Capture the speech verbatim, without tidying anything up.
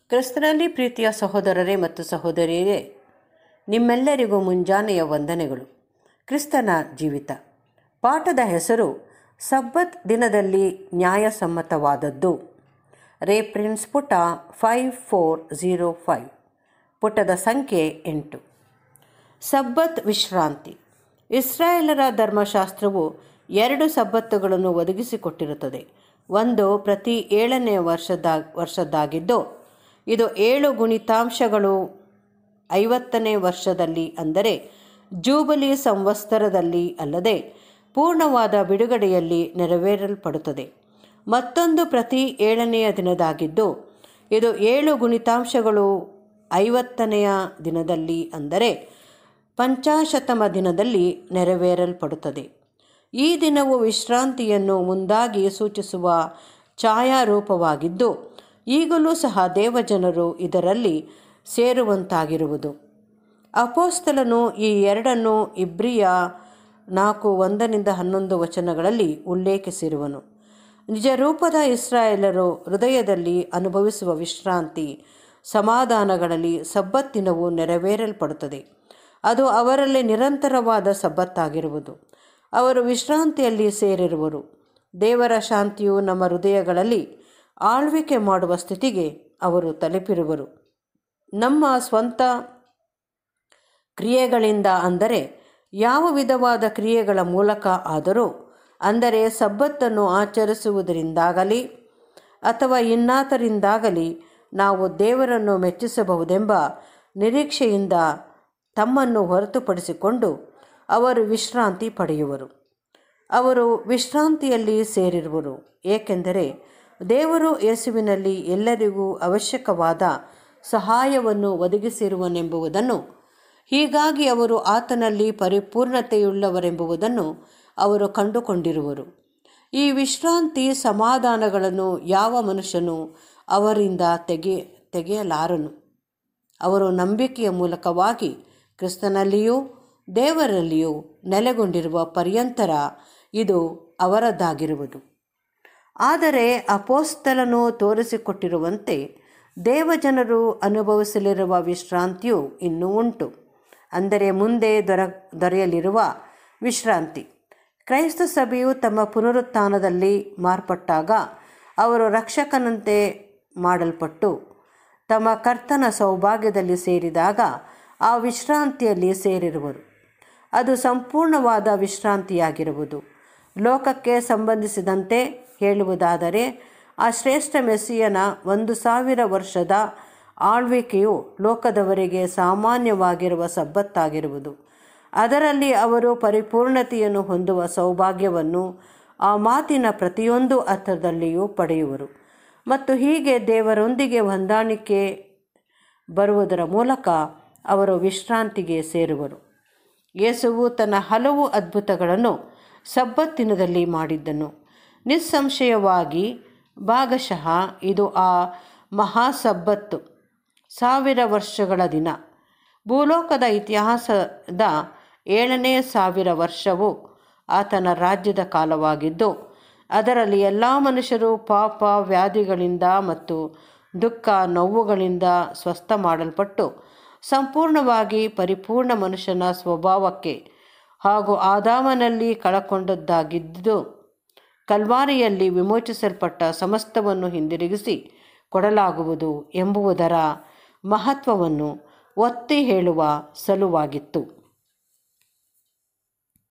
ಕ್ರಿಸ್ತನಲ್ಲಿ ಪ್ರೀತಿಯ ಸಹೋದರರೇ ಮತ್ತು ಸಹೋದರಿಯರೇ, ನಿಮ್ಮೆಲ್ಲರಿಗೂ ಮುಂಜಾನೆಯ ವಂದನೆಗಳು. ಕ್ರಿಸ್ತನ ಜೀವಿತ ಪಾಠದ ಹೆಸರು ಸಬ್ಬತ್ ದಿನದಲ್ಲಿ ನ್ಯಾಯಸಮ್ಮತವಾದದ್ದು. ರೆಫರೆನ್ಸ್ ಪುಟ ಫೈವ್ ಫೋರ್ ಝೀರೋ ಫೈವ್, ಪುಟದ ಸಂಖ್ಯೆ ಎಂಟು. ಸಬ್ಬತ್ ವಿಶ್ರಾಂತಿ. ಇಸ್ರಾಯೇಲರ ಧರ್ಮಶಾಸ್ತ್ರವು ಎರಡು ಸಬ್ಬತ್ತುಗಳನ್ನು ಒದಗಿಸಿಕೊಟ್ಟಿರುತ್ತದೆ. ಒಂದು ಪ್ರತಿ ಏಳನೇ ವರ್ಷದ ವರ್ಷದ್ದಾಗಿದ್ದು ಇದು ಏಳು ಗುಣಿತಾಂಶಗಳು ಐವತ್ತನೇ ವರ್ಷದಲ್ಲಿ, ಅಂದರೆ ಜೂಬಲಿ ಸಂವತ್ಸರದಲ್ಲಿ ಅಲ್ಲದೆ ಪೂರ್ಣವಾದ ಬಿಡುಗಡೆಯಲ್ಲಿ ನೆರವೇರಲ್ಪಡುತ್ತದೆ. ಮತ್ತೊಂದು ಪ್ರತಿ ಏಳನೆಯ ದಿನದಾಗಿದ್ದು ಇದು ಏಳು ಗುಣಿತಾಂಶಗಳು ಐವತ್ತನೆಯ ದಿನದಲ್ಲಿ, ಅಂದರೆ ಪಂಚಾಶತಮ ದಿನದಲ್ಲಿ ನೆರವೇರಲ್ಪಡುತ್ತದೆ. ಈ ದಿನವು ವಿಶ್ರಾಂತಿಯನ್ನು ಮುಂದಾಗಿ ಸೂಚಿಸುವ ಛಾಯಾರೂಪವಾಗಿದ್ದು ಈಗಲೂ ಸಹ ದೇವಜನರು ಇದರಲ್ಲಿ ಸೇರುವಂತಾಗಿರುವುದು. ಅಪೊಸ್ತಲನು ಈ ಎರಡನ್ನು ಇಬ್ರಿಯ ನಾಲ್ಕು ಒಂದರಿಂದ ಹನ್ನೊಂದು ವಚನಗಳಲ್ಲಿ ಉಲ್ಲೇಖಿಸಿರುವನು. ನಿಜರೂಪದ ಇಸ್ರಾಯೇಲರು ಹೃದಯದಲ್ಲಿ ಅನುಭವಿಸುವ ವಿಶ್ರಾಂತಿ ಸಮಾಧಾನಗಳಲ್ಲಿ ಸಬ್ಬತ್ತಿನವು ನೆರವೇರಲ್ಪಡುತ್ತದೆ. ಅದು ಅವರಲ್ಲಿ ನಿರಂತರವಾದ ಸಬ್ಬತ್ತಾಗಿರುವುದು. ಅವರು ವಿಶ್ರಾಂತಿಯಲ್ಲಿ ಸೇರಿರುವರು. ದೇವರ ಶಾಂತಿಯು ನಮ್ಮ ಹೃದಯಗಳಲ್ಲಿ ಆಳ್ವಿಕೆ ಮಾಡುವ ಸ್ಥಿತಿಗೆ ಅವರು ತಲುಪಿರುವರು. ನಮ್ಮ ಸ್ವಂತ ಕ್ರಿಯೆಗಳಿಂದ, ಅಂದರೆ ಯಾವ ವಿಧವಾದ ಕ್ರಿಯೆಗಳ ಮೂಲಕ ಆದರೂ, ಅಂದರೆ ಸಬ್ಬತ್ತನ್ನು ಆಚರಿಸುವುದರಿಂದಾಗಲಿ ಅಥವಾ ಇನ್ನಾತರಿಂದಾಗಲಿ ನಾವು ದೇವರನ್ನು ಮೆಚ್ಚಿಸಬಹುದೆಂಬ ನಿರೀಕ್ಷೆಯಿಂದ ತಮ್ಮನ್ನು ಹೊರತುಪಡಿಸಿಕೊಂಡು ಅವರು ವಿಶ್ರಾಂತಿ ಪಡೆಯುವರು. ಅವರು ವಿಶ್ರಾಂತಿಯಲ್ಲಿ ಸೇರಿರುವರು, ಏಕೆಂದರೆ ದೇವರು ಯೇಸುವಿನಲ್ಲಿ ಎಲ್ಲರಿಗೂ ಅವಶ್ಯಕವಾದ ಸಹಾಯವನ್ನು ಒದಗಿಸಿರುವನೆಂಬುದನ್ನು, ಹೀಗಾಗಿ ಅವರು ಆತನಲ್ಲಿ ಪರಿಪೂರ್ಣತೆಯುಳ್ಳವರೆಂಬುದನ್ನು ಅವರು ಕಂಡುಕೊಂಡಿರುವರು. ಈ ವಿಶ್ರಾಂತಿ ಸಮಾಧಾನಗಳನ್ನು ಯಾವ ಮನುಷ್ಯನು ಅವರಿಂದ ತೆಗೆ ತೆಗೆಯಲಾರನು. ಅವರು ನಂಬಿಕೆಯ ಮೂಲಕವಾಗಿ ಕ್ರಿಸ್ತನಲ್ಲಿಯೂ ದೇವರಲ್ಲಿಯೂ ನೆಲೆಗೊಂಡಿರುವ ಪರ್ಯಂತರ ಇದು ಅವರದ್ದಾಗಿರುವುದು. ಆದರೆ ಅಪೊಸ್ತಲನು ತೋರಿಸಿಕೊಟ್ಟಿರುವಂತೆ ದೇವಜನರು ಅನುಭವಿಸಲಿರುವ ವಿಶ್ರಾಂತಿಯು ಇನ್ನೂ ಉಂಟು, ಅಂದರೆ ಮುಂದೆ ದೊರ ದೊರೆಯಲಿರುವ ವಿಶ್ರಾಂತಿ. ಕ್ರೈಸ್ತ ಸಭೆಯು ತಮ್ಮ ಪುನರುತ್ಥಾನದಲ್ಲಿ ಮಾರ್ಪಟ್ಟಾಗ ಅವರು ರಕ್ಷಕನಂತೆ ಮಾಡಲ್ಪಟ್ಟು ತಮ್ಮ ಕರ್ತನ ಸೌಭಾಗ್ಯದಲ್ಲಿ ಸೇರಿದಾಗ ಆ ವಿಶ್ರಾಂತಿಯಲ್ಲಿ ಸೇರಿರುವರು. ಅದು ಸಂಪೂರ್ಣವಾದ ವಿಶ್ರಾಂತಿಯಾಗಿರುವುದು. ಲೋಕಕ್ಕೆ ಸಂಬಂಧಿಸಿದಂತೆ ಹೇಳುವುದಾದರೆ ಆ ಶ್ರೇಷ್ಠ ಮೆಸ್ಸಿಯನ ಒಂದು ಸಾವಿರ ವರ್ಷದ ಆಳ್ವಿಕೆಯು ಲೋಕದವರಿಗೆ ಸಾಮಾನ್ಯವಾಗಿರುವ ಸಬ್ಬತ್ತಾಗಿರುವುದು. ಅದರಲ್ಲಿ ಅವರು ಪರಿಪೂರ್ಣತೆಯನ್ನು ಹೊಂದುವ ಸೌಭಾಗ್ಯವನ್ನು ಆ ಮಾತಿನ ಪ್ರತಿಯೊಂದು ಅರ್ಥದಲ್ಲಿಯೂ ಪಡೆಯುವರು ಮತ್ತು ಹೀಗೆ ದೇವರೊಂದಿಗೆ ಹೊಂದಾಣಿಕೆ ಬರುವುದರ ಮೂಲಕ ಅವರು ವಿಶ್ರಾಂತಿಗೆ ಸೇರುವರು. ಯೇಸುವು ತನ್ನ ಹಲವು ಅದ್ಭುತಗಳನ್ನು ಸಬ್ಬತ್ತಿನದಲ್ಲಿ ಮಾಡಿದ್ದನು. ನಿಸ್ಸಂಶಯವಾಗಿ ಭಾಗಶಃ ಇದು ಆ ಮಹಾಸಬ್ಬತ್ತು, ಸಾವಿರ ವರ್ಷಗಳ ದಿನ. ಭೂಲೋಕದ ಇತಿಹಾಸದ ಏಳನೇ ಸಾವಿರ ವರ್ಷವು ಆತನ ರಾಜ್ಯದ ಕಾಲವಾಗಿದ್ದು ಅದರಲ್ಲಿ ಎಲ್ಲ ಮನುಷ್ಯರು ಪಾಪ ವ್ಯಾಧಿಗಳಿಂದ ಮತ್ತು ದುಃಖ ನೋವುಗಳಿಂದ ಸ್ವಸ್ಥ ಮಾಡಲ್ಪಟ್ಟು ಸಂಪೂರ್ಣವಾಗಿ ಪರಿಪೂರ್ಣ ಮನುಷ್ಯನ ಸ್ವಭಾವಕ್ಕೆ ಹಾಗೂ ಆದಾಮನಲ್ಲಿ ಕಳಕೊಂಡದ್ದಾಗಿದ್ದು ಕಲ್ವಾರಿಯಲ್ಲಿ ವಿಮೋಚಿಸಲ್ಪಟ್ಟ ಸಮಸ್ತವನ್ನು ಹಿಂದಿರುಗಿಸಿ ಕೊಡಲಾಗುವುದು ಎಂಬುದರ ಮಹತ್ವವನ್ನು ಒತ್ತಿ ಹೇಳುವ ಸಲುವಾಗಿತ್ತು.